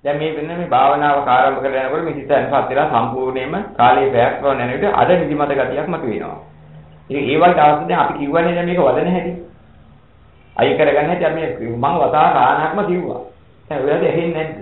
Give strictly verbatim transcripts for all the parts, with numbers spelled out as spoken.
දැන් මේ වෙන මේ භාවනාව ආරම්භ කරලා යනකොට මේ හිත අන්පත් වෙලා සම්පූර්ණයෙන්ම කාලේ පැයක් වගේ යන විට අද නිදිමත ගතියක් මතුවෙනවා. ඉතින් ඒ වගේ අවස්ථා දැන් අපි කිව්වනේ දැන් මේක වදන හැටි. අයි කරගන්න හැටි අපි මම වතා කාණක්ම කිව්වා. දැන් ඔයාලට ඇහෙන්නේ නැද්ද?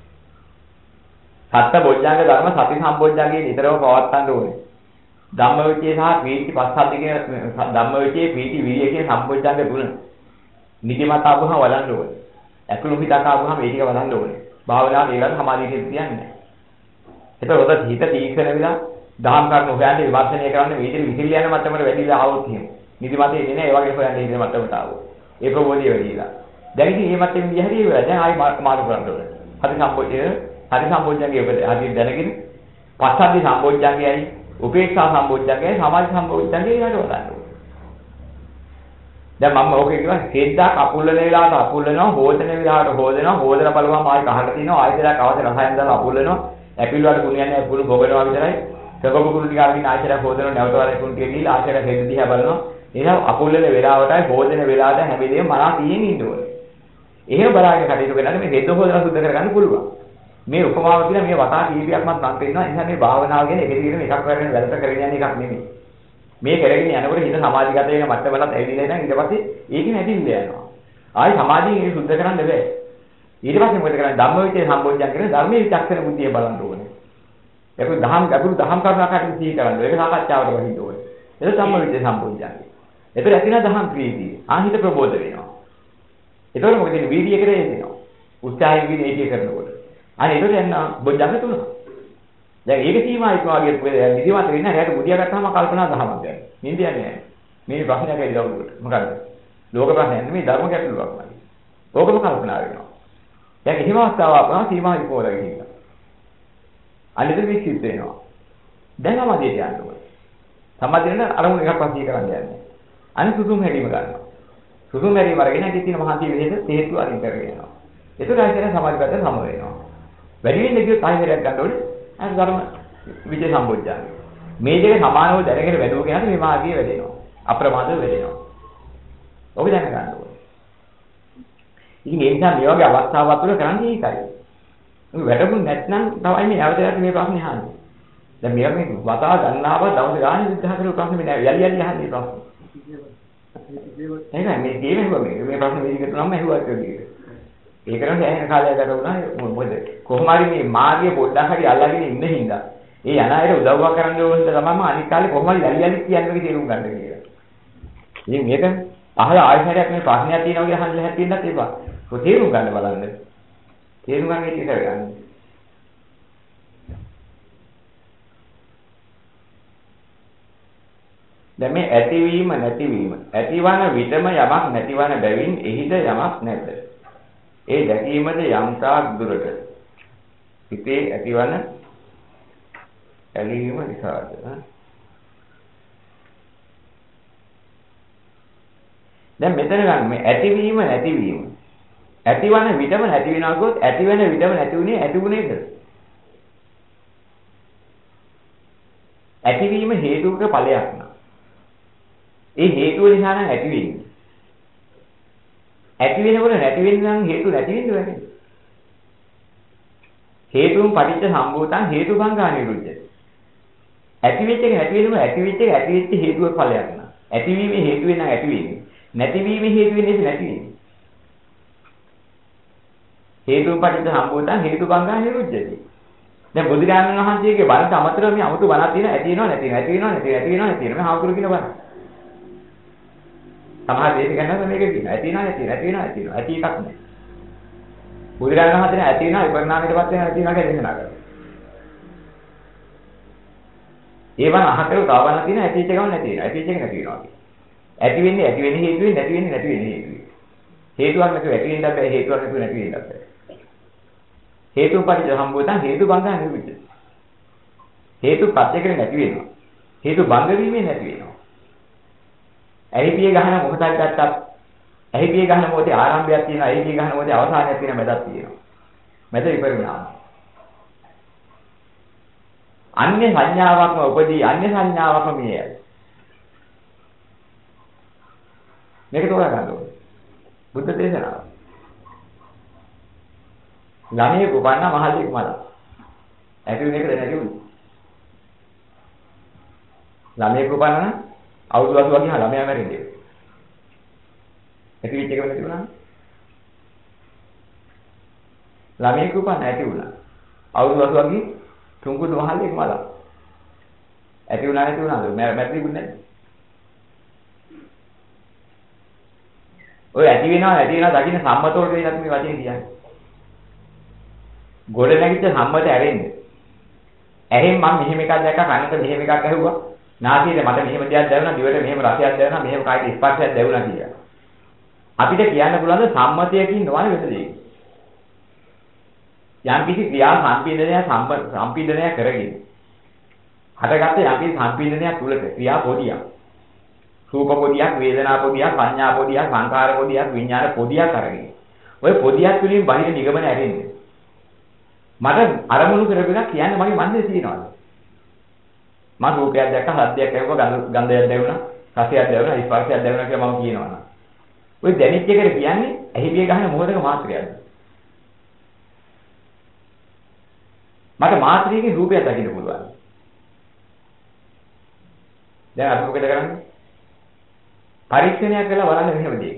සත්ත බොජ්ජංග ධර්ම සති සම්බොජ්ජංගේ නිතරම පවත්වන්න ඕනේ. ධම්මවිචේ සහ ප්‍රීති පස්සද්ධි කියන ධම්මවිචේ ප්‍රීති විරිය කියන සම්බොජ්ජංග තුන. නිදිමත ආවම වලන්න ඕනේ. අකුණු හිතක ආවම මේ ටික වලන්න ඕනේ. භාවනාව ඒකට සමාධියට කියන්නේ. ඒතකොට ඔත හිත තීක්ෂණ වෙලා දහම් කරුණු හොයන්නේ විමර්ශනය කරන්න මේ විදිහට විසිරි යන මට්ටමට වැඩිලා ආවොත් එහෙම. නිදිමතේ එන්නේ ඒ වගේ හොයන්නේ ඉන්න මට්ටමට ආවොත්. ඒ ප්‍රබෝධිය වැඩිලා. දැන් ඉතින් මේ මට්ටමේ ගිය හැටි ඉවරයි. දැන් ආයි මාරු කරන්න ඕනේ. හරි සම්බොජ්ජය හරි සම්බොජ්ජංගේ ඔබ හරියට දැනගෙන පස්සද්ධි සම්බොජ්ජංගයයි උපේක්ෂා සම්බොජ්ජංගයයි සමාධි සම්බොජ්ජංගයයි ඊට වඩා ඕනේ. දැන් මම ඕකේ කියනවා හේද්දා කපුල්ලන වෙලාවට අපුල්ලනවා හොදන වෙලාවට හොදනවා හොදලා බලපුවම ආයි කහට තිනවා ආයි දෙයක් අවශ්‍ය රසයන් දාලා අපුල්ලනවා ඇපිල් වල කුණු යන්නේ කුණු බොබනවා විතරයි කකපු කුණු ටික අරගෙන ආයෙත් හොදනවා නැවත වරක් කුණු ටික දීලා ආයෙත් හෙද්ද දිහා බලනවා එහෙනම් අපුල්ලන වෙලාවටයි හොදන වෙලාවට හැම වෙලේම මනා තියෙන ඉන්න ඕනේ. එහෙම බලාගෙන කටයුතු කරනකොට මේ හෙද්ද හොදලා සුද්ධ කරගන්න පුළුවන්. මේ උපමාව කියලා මේ වතා කීපයක්වත් මම පෙන්නනවා. ඒ නිසා මේ භාවනාව ගැන එක දිගටම එකක් කරගෙන වැඩට කරගෙන යන එකක් නෙමෙයි. මේ කරගෙන යනකොට හිත සමාධිගත වෙන මට්ටමකට ඇවිල්ලා ඉඳන් ඊට පස්සේ ඒකෙන් ඇදින්න යනවා. ආයි සමාධියෙන් ඒක සුද්ධ කරන්න බෑ. ඊට පස්සේ මොකද කරන්නේ? ධම්මවිචේ සම්බොජ්ජං කියන ධර්මයේ විචක්ෂණ බුද්ධිය බලන්න ඕනේ. ඒක දහම් ගැඹුරු දහම් කරුණාකට සිහි කරන්න. ඒක සාකච්ඡාවට වහින්න ඕනේ. ඒක ධම්මවිචේ සම්බොජ්ජං. ඒක ඇතින දහම් ප්‍රීතිය. ආහිත ප්‍රබෝධ වෙනවා. ඒතකොට මොකද වෙන්නේ? වීර්යය කරේ එනවා. උත්සාහයෙන් වීර්යය ඒකේ කරනකොට. අනේ ඒකට යන බොජ්ජංග තුන. දැන් ඒක සීමා ඉක්වාගේ නිදිමත වෙන්නේ නැහැ. රැට බුදියා ගත්තාම කල්පනා දහමක් දැන්. නිින්ද යන්නේ නැහැ. මේ ප්‍රශ්නයක් ඇවිල්ලා උඩට. මොකද්ද? ලෝක ප්‍රශ්නයක් නෙමෙයි ධර්ම ගැටලුවක්මයි. ඕකම කල්පනා වෙනවා. දැන් එහෙම අවස්ථාවක් ආපුවම සීමා ඉක්මවලා ගිහිල්ලා. අනිත් විශ්ිත වෙනවා. දැන් සමාධියට යන්න ඕනේ. සමාධියෙන් අරමුණ එකක් පස්සේ කරන්න යන්නේ. අනිත් සුසුම් හැදීම ගන්නවා. සුසුම් හැදීම අරගෙන ඉතින් තියෙන මහාන්ති විදිහට හේතු අරින් කරගෙන යනවා. ඒතරයි කියන සමාධිගත සම වෙනවා. වැඩි වෙන්න ගියොත් ආයෙත් ගන්න ඕනේ. අර ධර්ම විජේ සම්බොජ්ජංග. මේ දෙක සමානව දැනගෙන වැඩුව කෙනාට මේ මාර්ගය වැඩෙනවා. අප්‍රමාදව වැඩෙනවා. ඔබ දැන ගන්න ඕනේ. ඉතින් ඒ නිසා මේ වගේ අවස්ථාවක් තුළ කරන්නේ ඒකයි. මේ වැඩමුන් නැත්නම් තමයි මේ අවතරයට මේ ප්‍රශ්නේ අහන්නේ. දැන් මේක මේ වතා ගන්නාව දවස් ගානේ විග්‍රහ කරන ප්‍රශ්නේ මේ නෑ. යලි යලි අහන්නේ ප්‍රශ්නේ. එහෙනම් මේ ගේම හෙව්වා මේ මේ ප්‍රශ්නේ මේ විදිහට නම් ඇහුවා කියලා. ඒ කරන්නේ ඇහෙන කාලය ගත වුණා මොකද කොහොම හරි මේ මාර්ගය පොඩ්ඩක් හරි අල්ලගෙන ඉන්න හින්දා ඒ යන අයට උදව්වක් කරන්න ඕන තමයිම අනිත් කාලේ කොහොම හරි යලි යලි කියන්නේ තේරුම් ගන්න කියලා. ඉතින් මේක අහලා ආයෙත් මේ ප්‍රශ්නයක් තියෙනවා කියලා අහන්න හැටියෙන්නත් ඒපා. ඔය තේරුම් ගන්න බලන්න. තේරුම් ගන්න එක කරගන්න. දැන් මේ ඇතිවීම නැතිවීම ඇතිවන විටම යමක් නැතිවන බැවින් එහිද යමක් නැත. ඒ දැකීමද යම්තාක් දුරට හිතේ ඇතිවන ඇලීම නිසාද දැන් මෙතන ගන්න මේ ඇතිවීම නැතිවීම ඇතිවන විටම නැති වෙනවා කිව්වොත් ඇති වෙන විටම නැති වුණේ ඇතිුණේද ඇතිවීම හේතුක ඵලයක් නා ඒ හේතුව නිසා නම් ඇති වෙන්නේ ඇති වෙනකොට නැති වෙන්න නම් හේතු නැති වෙන්න බැහැ. හේතුන් පටිච්ච සම්භූතං හේතුභංගා නිරුද්ධති. ඇති වෙච්ච එක නැති වෙනකොට ඇති වෙච්ච එක ඇති වෙච්ච හේතුව ඵලයක් නා. ඇතිවීමේ හේතු වෙන ඇති වෙන්නේ. නැතිවීමේ හේතු වෙන්නේ නැති වෙන්නේ. හේතුන් පටිච්ච සම්භූතං හේතුභංගා නිරුද්ධති. දැන් බුදුරජාණන් වහන්සේගේ බණට අමතරව මේ 아무තු බණක් තියෙන ඇති වෙනව නැති වෙනව ඇති වෙනව නැති වෙනව ඇති වෙනව නැති වෙනව මේ හාමුදුරු කියන බණ. සමහර දේශ ගන්නවා මේක කියනවා. ඇති වෙනවා නැති වෙනවා ඇති වෙනවා ඇති වෙනවා. ඇති එකක් නැහැ. බුදුරජාණන් වහන්සේ ඇති වෙනවා විපරිණාමයටපත් වෙනවා නැති වෙනවා කියලා දේශනා කරනවා. ඒවන් අහකරු තවබන තියෙන ඇති එක ගමන් නැති වෙනවා. ඇති එක නැති වෙනවා. ඇති වෙන්නේ ඇති වෙන්නේ හේතුවෙන් නැති වෙන්නේ නැති වෙන්නේ හේතුවෙන්. හේතුවක් නැතුව ඇති වෙන්නත් බෑ හේතුවක් නැතුව නැති වෙන්නත් බෑ. හේතුන් පටිච්ච සම්භූතං හේතු බංගා නිරුද්ධ. හේතු පත්‍ය කරේ නැති වෙනවා. හේතු බංග වීමේ නැති වෙනවා. ඇහිපිය ගහන මොහොතක් ගත්තත් ඇහිපිය ගහන මොහොතේ ආරම්භයක් තියෙනවා ඇහිපිය ගහන මොහොතේ අවසානයක් තියෙනවා මැදක් තියෙනවා මැද විපරිණාම අන්‍ය සංඥාවක්ම උපදී අන්‍ය සංඥාවක්ම මියයි මේක තෝරා ගන්න ඕනේ බුද්ධ දේශනාව ළමයේ උපන්න මහල්ලෙක් මල. ඇති වෙන එකද නැති වුනේ. ළමයේ උපන්න නම් අවුරුදු අසූ වගේ ළමයා මැරෙන්නේ. ඇති වෙච්ච එක නැති වුණා. ළමයේ උපන්න ඇති වුණා. අවුරුදු අසූ වගේ තුන්කුඩු මහල්ලෙක් මල. ඇති වුණා නැති වුණාද? මැරෙන්නේ නැහැ. ඔය ඇති වෙනවා ඇති වෙනවා දකින්න සම්මතවලට වෙනත් මේ වචනේ කියන්නේ. ගොඩ නැගිච්ච සම්මත ඇරෙන්නේ. ඇහෙන් මම මෙහෙම එකක් දැක්කා කනට මෙහෙම එකක් ඇහුවා. නාසයේ මට මෙහෙම දෙයක් දැනුණා දිවට මෙහෙම රසයක් දැනුණා මෙහෙම කායික ස්පර්ශයක් දැනුණා කියලා. අපිට කියන්න පුළුවන් සම්මතයකින් නොවන වෙන දෙයක්. යම් කිසි ක්‍රියා සම්පීඩනය සම්පීඩනය කරගෙන හටගත්තේ යම් කිසි සම්පීඩනයක් තුලක ක්‍රියා පොදියක්. රූප පොදියක්, වේදනා පොදියක්, සංඥා පොදියක්, සංකාර පොදියක්, විඥාන පොදියක් අරගෙන. ඔය පොදියක් තුලින් බාහිර නිගමන ඇරෙන්නේ. මට අරමුණු කරගෙන කියන්න මගේ මනසේ තියෙනවාද? මම රූපයක් දැක්කා, හද්දයක් ඇහුවා, ගන්ධයක් දැනුණා, රසයක් දැනුණා, ස්පර්ශයක් දැනුණා කියලා මම කියනවනේ. ඔය දැනෙච්ච එකට කියන්නේ ඇහිවිය ගහන මොහොතක මාත්‍රයක්ද? මට මාත්‍රියකින් රූපයක් දකින්න පුළුවන්. දැන් අපි මොකද කරන්නේ? පරීක්ෂණයක් කරලා බලන්න මෙහෙම දෙයක්.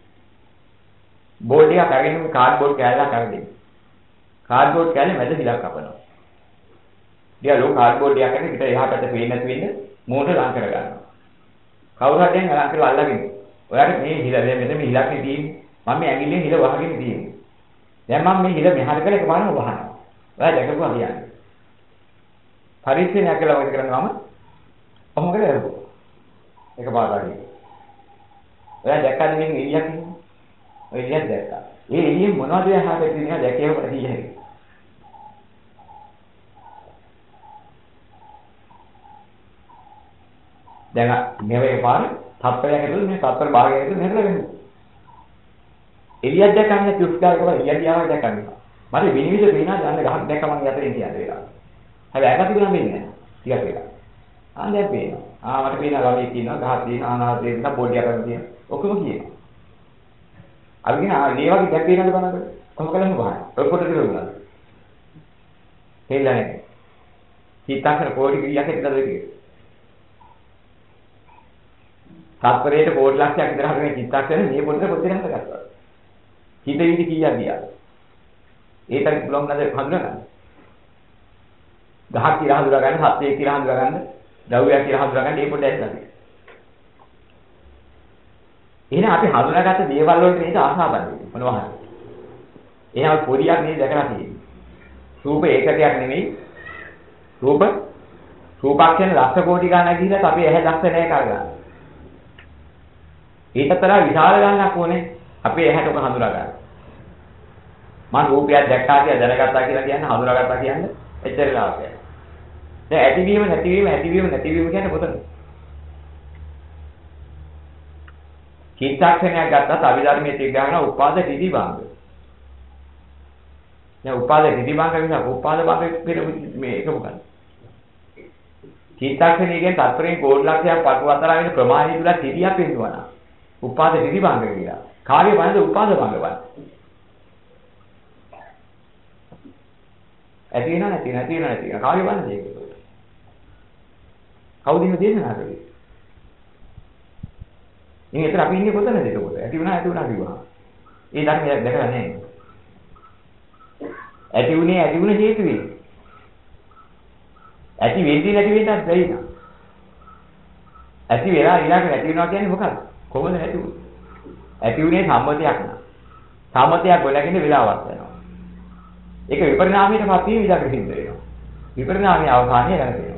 බෝඩ් එකක් අරගෙන කාඩ්බෝඩ් කෑල්ලක් අරගෙන. කාඩ්බෝඩ් කෑල්ලේ මැද හිලක් කපනවා. ඊට ලෝ කාඩ්බෝඩ් එකක් අරගෙන පිට එහා පැත්ත පේන්නේ නැති වෙන්න මෝටර ලං කර ගන්නවා. කවුරු හරි දැන් ලං කරලා අල්ලගෙන. ඔයාලට මේ හිල දැන් මෙතන මේ හිලක් නේ තියෙන්නේ. මම මේ ඇඟිල්ලෙන් හිල වහගෙන තියෙන්නේ. දැන් මම මේ හිල මෙහාට කරලා එකපාරම වහනවා. ඔයා දැකපුවා කියන්නේ. පරීක්ෂණයක් කළා වගේ කරන්නේ මම. කොහොමද කරන්නේ? එකපාරට. ඔයා දැක්කද මේ එළියක් ඉන්නේ? ඔය එළියක් දැක්කා. ඒ එළියෙන් මොනවද යහකට තියෙනවා දැකේම ප්‍රතිහරි. දැන් මේවේ පාර තත්පරයක් ඇතුළේ මේ තත්පර භාගයක් ඇතුළේ මෙහෙම වෙනවා. එළියක් දැක්කම චුස්කාරක වල එළිය දිහා දැක්කම. මට විනිවිද වෙනා යන්න ගහක් දැක්කම මම යතරින් කියන වෙලාව. හැබැයි අකති ගුණ වෙන්නේ නැහැ. ටිකක් වෙලා. ආ දැන් පේනවා. ආ මට පේනවා ළමයි කියනවා ගහක් තියෙනවා ආනාහත තියෙනවා බෝඩියක් අරන් තියෙනවා. ඔක්කොම කියනවා. අපි කියන ආ මේ වගේ දැක් වෙනවද බලන්න. කොහොම කළාම බහන. ඔය කොට දිර උනා. හේලා නැහැ. හිතාගෙන කෝටි කීයක් හිටද වෙන්නේ. තත්පරයට කෝටි ලක්ෂයක් විතර හදන චිත්තක්ෂණය මේ පොඩට කොච්චර හදගත්තා. හිත විදි කීයක් ගියාද? ඒකට පුළුවන් නේද හඳුනගන්න. ගහක් කියලා හඳුනා ගන්න, සත්‍යයක් කියලා හඳුනා ගන්න, ද්‍රව්‍යයක් කියලා හඳුනා ගන්න මේ පොඩ ඇත්තද? එහෙනම් අපි හඳුනාගත්ත දේවල් වලට නේද ආසාවන්නේ මොනවා හරි. එහෙනම් පොඩියක් නේද දැකලා තියෙන්නේ. රූප ඒකකයක් නෙමෙයි. රූප රූපක්ෂණ ලක්ෂ කෝටි ගණනක් ගිහිල්ලා අපි ඇහැ දක්ෂ නැහැ කරගන්න. ඊටතර විශාල ගණනක් ඕනේ අපේ ඇහැට ඔක හඳුනා ගන්න. මම රූපයක් දැක්කා කියලා දැනගත්තා කියලා කියන්නේ හඳුනාගත්තා කියන්නේ එච්චර ලාභයක්. දැන් ඇතිවීම නැතිවීම ඇතිවීම නැතිවීම කියන්නේ මොකද? චිත්තක්ෂණයක් ගත්තත් අභිධර්මයේ තියෙ ගන්න උපාද තිදි භංග. දැන් උපාද තිදි භංග නිසා උපාද භංග කියන මේ එක මොකක්ද? චිත්තක්ෂණය කියන්නේ තත්පරයෙන් කෝටි ලක්ෂයක් පටු අතර වෙන ප්‍රමාණය තුල තිදියක් වෙනවා. උපාද තිදි භංග කියලා. කාර්ය වන්ද උපාද භංග වන්. ඇති වෙනා නැති නැති වෙනා නැති වෙනා කාර්ය වන්ද ඒක. කවුද මේ දේශනා කරේ? ඉතින් ඒතර අපි ඉන්නේ කොතනද එතකොට? ඇති වුණා ඇති වුණා කිව්වා. ඒ ධර්මයක් දැකලා නැහැ. ඇති වුණේ ඇති වුණ හේතුවේ. ඇති වෙන්නේ නැති වෙන්නත් බැරි නා. ඇති වෙලා ඊළඟ නැති වෙනවා කියන්නේ මොකක්ද? කොහොමද නැති වුනේ? ඇති වුණේ සම්මතයක් නා. සම්මතයක් ගොඩනගෙන වෙලාවක් යනවා. ඒක විපරිණාමයටපත් වීම විදක් සිද්ධ වෙනවා. විපරිණාමයේ අවසානය දැනෙනවා.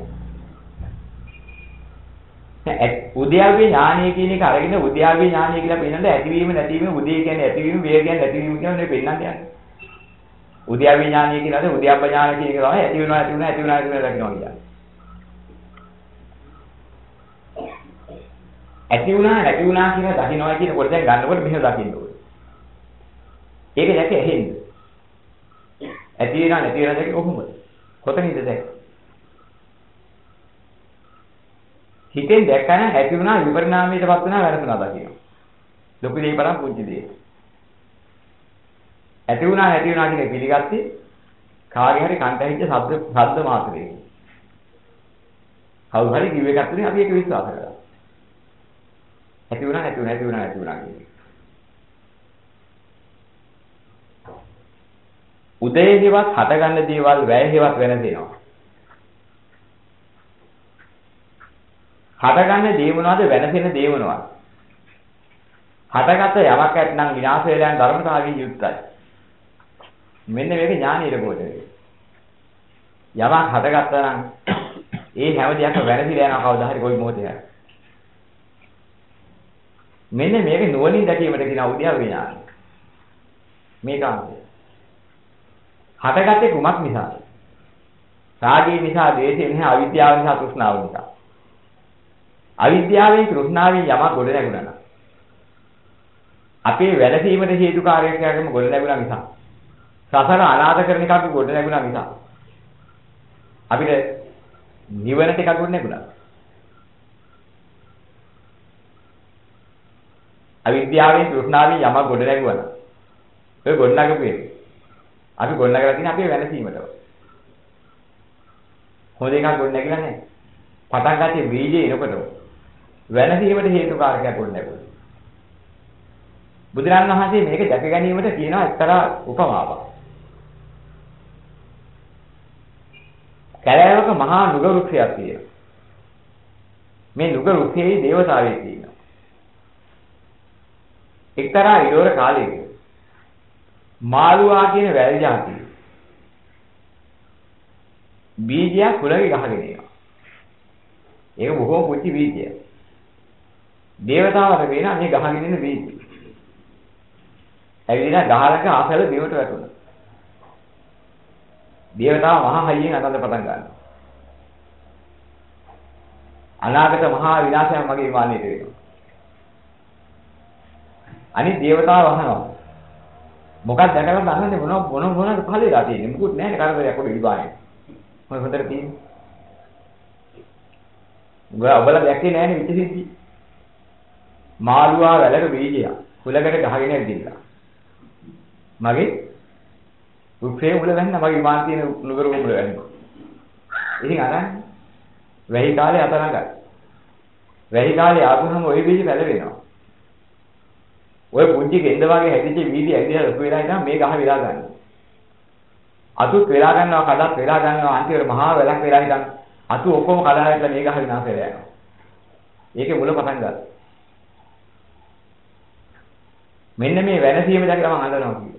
උද්‍යාවේ ඥානය කියන එක අරගෙන උද්‍යාවේ ඥානය කියලා පෙන්නන්න ඇතිවීම නැතිවීම උදේ කියන්නේ ඇතිවීම වේ කියන්නේ නැතිවීම කියන්නේ පෙන්නන්න යන්නේ. උද්‍යාවේ ඥානය කියලාද උද්‍යාප ඥාන කියන එක තමයි ඇති වෙනවා ඇති වෙනවා ඇති වෙනවා ඇති වෙනවා දකින්නවා කියන්නේ. ඇති වුණා නැති වුණා කියන දකින්නවා කියනකොට දැන් ගන්නකොට මෙහෙම දකින්න ඕනේ. ඒක දැක ඇහෙන්න. ඇති වෙනා නැති වෙනා දැක කොහොමද? කොතනින්ද දැක? හිතෙන් දැක්කම ඇති වුණා විපරිණාමයටපත් වුණා වැරදුනා දකින්න. ලොකු දෙයක් බලන්න පුංචි දෙයක්. ඇති වුණා නැති වුණා කියන පිළිගත්තේ කාගේ හරි කන්ට ඇහිච්ච ශබ්ද ශබ්ද මාත්‍රේ. කවුරු හරි කිව්ව එකක් තුනේ අපි ඒක විශ්වාස කරා. ඇති වුණා නැති වුණා ඇති වුණා නැති වුණා කියන්නේ. උදේහිවත් හටගන්න දේවල් වැයෙහිවත් වෙනසෙනවා. හටගන්න දේ මොනවද වෙනසෙන දේ මොනවද? හටගත යමක් ඇත්නම් විනාශ වෙලා යන ධර්මතාවයෙන් යුක්තයි. මෙන්න මේක ඥානීය කොටේ. යමක් හටගත්තා නම් ඒ හැම දෙයක්ම වෙනසිලා යනවා කවදා හරි කොයි මොහොතේ හරි. මෙන්න මේක නුවණින් දැකීමට කියන උද්‍යාව ඥානය. මේක අන්තය. හටගත්තේ කුමක් නිසාද? රාගය නිසා, ද්වේෂය නිසා, අවිද්‍යාව නිසා, තෘෂ්ණාව නිසා. අවිද්‍යාවෙන් තෘෂ්ණාවෙන් යමක් ගොඩ නැගුණා නම් අපේ වැළසීමට හේතුකාරයක් යකම ගොඩ නැගුණා නිසා සසර අනාථ කරන එකක් ගොඩ නැගුණා නිසා අපිට නිවනට එකක් ගොඩ නැගුණා. අවිද්‍යාවෙන් තෘෂ්ණාවෙන් යමක් ගොඩ නැගුණා. ඔය ගොඩ නැගපු එක අපි ගොඩ නැගලා තියෙන අපේ වැළසීමට. හොඳ එකක් ගොඩ නැගිලා නැහැ. පටන් ගත්තේ බීජේ එනකොට වෙනසීමට හේතුකාරකයක් ගොඩ නැගුණා. බුදුරන් වහන්සේ මේක දැක ගැනීමට කියනවා එක්තරා උපමාවක්. කැලෑවක මහා නුග වෘක්ෂයක් තියෙනවා. මේ නුග වෘක්ෂයේ දේවතාවෙක් තියෙනවා. එක්තරා ඉඩෝර කාලයක මාළුවා කියන වැල් జాතිය බීජයක් කුලගේ ගහගෙන එනවා. ඒක බොහොම පුංචි බීජයක්. දේවතාවට වෙනා මේ ගහගෙන ඉන්න බීජය. ඇවිල්ලා ගහලක ආසල දිවට වැටුණා. දේවතාව මහා හයියෙන් අතඳ පටන් ගන්නවා. අනාගත මහා විනාශයක් මගේ විමානයේ වෙනවා. අනිත් දේවතාව අහනවා. මොකක්ද දැකලා දන්නන්නේ මොන මොන මොනද පහලලා තියෙන්නේ? මොකුත් නැහැ කරදරයක් උඩ ඉබානේ. මොකද හොඳට තියෙන්නේ. උගා ඔබලා දැක්කේ නැහැනේ විචිසිද්ධි. මාළුවා වැලක බීජය කුලකට ගහගෙන ඇවිදින්න. මගේ උපේ මුල වැන්න මගේ විමාන තියෙන නුගර මුල වැන්න. ඉතින් අරන් වැහි කාලේ අතරඟයි. වැහි කාලේ ආපුහම ওই බීජ පැලවෙනවා. ඔය පුංචි ගෙන්ද වගේ හැදිච්ච බීජ ඇවිදලා ලොකු වෙලා ඉතින් මේ ගහ විලා ගන්නවා. අතුත් වෙලා ගන්නවා කඩක් වෙලා ගන්නවා අන්තිමට මහා වැලක් වෙලා ඉතින් අතු ඔක්කොම කඩාගෙන මේ ගහ විනාශ වෙලා යනවා. ඒකේ මුල පටන් ගන්නවා. මෙන්න මේ වෙනසීම දැකලා මම අඬනවා කියනවා.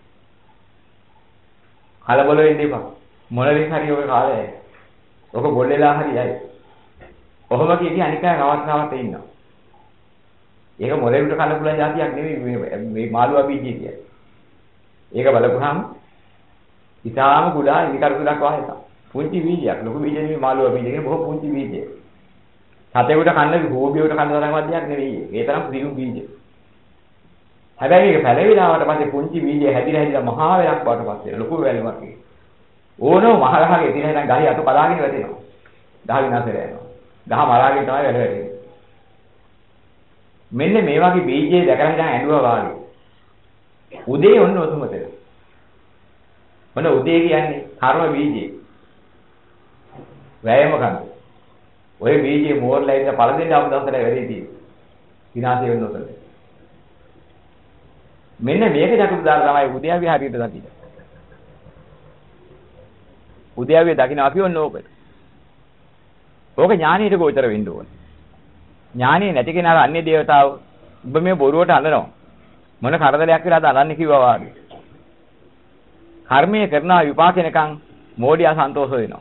කලබල වෙන්න එපා. මොළෙන් හරි ඔය කාලේ. ඔක බොල්ලෙලා හරියයි. කොහොම කීකි අනික නවත් නවත් ඉන්නවා. ඒක මොළේට කලබල જાතියක් නෙවෙයි මේ මේ මාළුවා බීජය කියන්නේ. ඒක බලපුවාම ඉතාලම කුඩා ඉනිකරුණක් වගේ තමයි. පුංචි බීජයක්. ලොකු බීජ නෙවෙයි මාළුවා බීජ කියන්නේ බොහෝ පුංචි බීජයක්. සතේකට කන්න හෝබියට කන්න තරම්වත් දෙයක් නෙවෙයි. ඒ තරම් සියුම් බීජ. හැබැයි මේක පැලවිලාවට පස්සේ පුංචි බීජය හැදිලා හැදිලා මහා වෙලක් බවට පත් වෙනවා. ලොකු වැලක් වගේ. ඕනෝ මහ ගහගේ ඉතින් එහෙනම් ගහේ අත පලාගෙන වැටෙනවා. ගහ විනාශ වෙලා යනවා. ගහ මරාගෙන තමයි වැල වැටෙන්නේ. මෙන්න මේ වගේ බීජය දැකලා හිටන් ඇඬුවා වාගේ. උදේ ඔන්න ඔතුමතේ. මොන උදේ කියන්නේ කර්ම බීජය. වැයම කන්න. ඔය බීජේ මෝරලා ඉඳලා පළ දෙන්න ආපු දවසට වැඩි තියෙන්නේ. විනාශය වෙන්න උතන. මෙන්න මේක දක්වපු දාලා තමයි උද්‍යාවිය හරියට දකින්න. උද්‍යාවිය දකින්න අපි ඔන්න ඕකට. ඕක ඥානීයට ගෝචර වෙන්න ඕනේ. ඥානෙ නැති කෙනා අන්‍ය දේවතාව ඔබ මේ බොරුවට අඬනවා. මොන කරදරයක් වෙලාද අඬන්නේ කිව්වා වගේ. කර්මයේ කරන විපාකෙනකන් මෝඩියා සන්තෝෂ වෙනවා.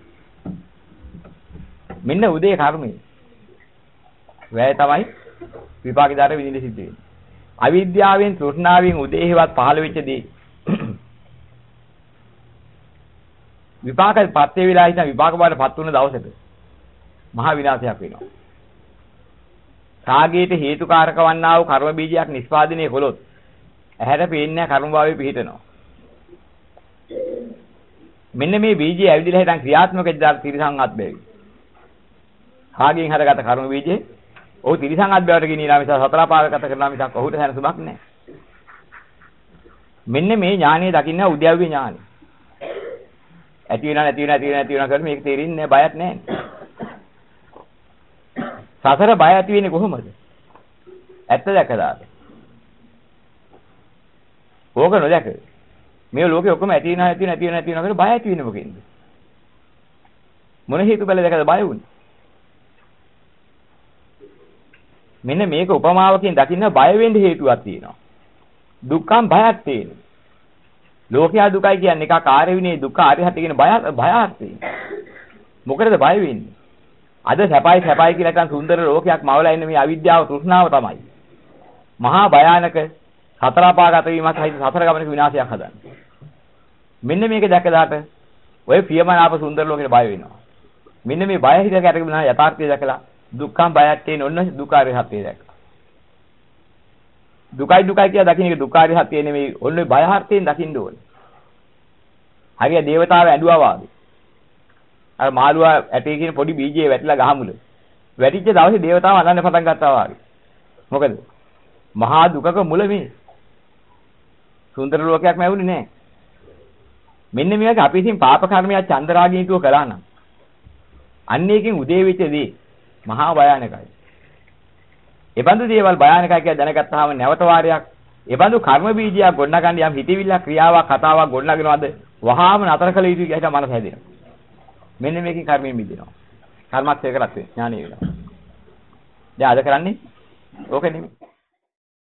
මෙන්න උදේ කර්මය. වැය තමයි විපාකදාට විඳින්න සිද්ධ වෙන්නේ. අවිද්‍යාවෙන් තෘෂ්ණාවෙන් උදේහිවත් පහළ වෙච්ච දේ. විපාකෙත් පත්‍ය වෙලා ඉතින් විපාක බාටපත් වුණ දවසට මහා විනාශයක් වෙනවා. රාගයට හේතුකාරක වන්නා වූ කර්ම බීජයක් නිස්පාදනය කළොත් ඇහැට පේන්නේ කර්ම භාවයේ පිහිටනවා. මෙන්න මේ බීජය ඇවිදලා හිටන් ක්‍රියාත්මක වෙද්දී තිරිසන් අත්බැවි. රාගයෙන් හටගත්ත කර්ම බීජේ ඔහු තිරිසන් අත්බැවට ගෙනියලා මිස සතර පාරකට කරලා මිසක් ඔහුට හැන සුබක් නැහැ. මෙන්න මේ ඥානිය දකින්න උද්‍යව්‍ය ඥානිය. ඇති වෙනා නැති වෙනා නැති වෙනා නැති වෙනා කරලා මේක තේරෙන්නේ නැහැ බයක් නැහැ. සසර බය ඇති වෙන්නේ කොහොමද? ඇත්ත දැකලාද? ඕක නොදැක. මේ ලෝකේ ඔක්කොම ඇති වෙනා නැති වෙනා නැති වෙනා නැති වෙනා කරලා බය ඇති වෙන්නේ මොකෙන්ද? මොන හේතු බල දැකලා බය වුනේ? මෙන්න මේක උපමාවකින් දකින්න බය වෙන්න හේතුවක් තියෙනවා. දුක්ඛම් බයක් තියෙනවා. ලෝකයා දුකයි කියන්නේ එකක් ආර්ය විනේ දුක්ඛ ආර්ය සත්‍ය කියන බය බයක් තියෙනවා. මොකටද බය වෙන්නේ? අද සැපයි සැපයි කියලා හිතන් සුන්දර ලෝකයක් මවලා ඉන්න මේ අවිද්‍යාව තෘෂ්ණාව තමයි. මහා භයානක සතර අපාගත වීමක් සහිත සතර ගමනක විනාශයක් හදන්නේ. මෙන්න මේක දැකලාට ඔය ප්‍රියමනාප සුන්දර ලෝකෙට බය වෙනවා. මෙන්න මේ බය හිතක ඇටගෙන යථාර්ථය දැකලා දුක්ඛම් බයක් තියෙන ඔන්න දුකාරය සත්‍යය දැක්කා. දුකයි දුකයි කියලා දකින්න එක දුකාරය සත්‍යය නෙමෙයි ඔන්න බය හර්ථයෙන් දකින්න ඕනේ. හරිය දේවතාව ඇඬුවා වාගේ. අර මාළුවා ඇටේ කියන පොඩි බීජේ වැටිලා ගහමුල. වැටිච්ච දවසේ දේවතාව අඬන්න පටන් ගත්තා වාගේ. මොකද? මහා දුකක මුල මේ. සුන්දර ලෝකයක් ලැබුණේ නැහැ. මෙන්න මේක අපි ඉතින් පාප කර්මයක් චන්දරාගීතුව කළා නම් අන්න එකකින් උදේ වෙච්ච දේ මහා භයානකයි. එබඳු දේවල් භයානකයි කියලා දැනගත්තාම නැවත වාරයක් එබඳු කර්ම බීජයක් ගොඩනගන්න යම් හිතවිල්ලක් ක්‍රියාවක් කතාවක් ගොඩනගනවාද වහාම නතර කළ යුතුයි කියලා මනස හැදෙනවා. මෙන්න මේකෙන් කර්මයෙන් මිදෙනවා. කර්මක්ෂය කරත් ඥානෙ වෙනවා. දැන් අද කරන්නේ ඕක නෙමෙයි.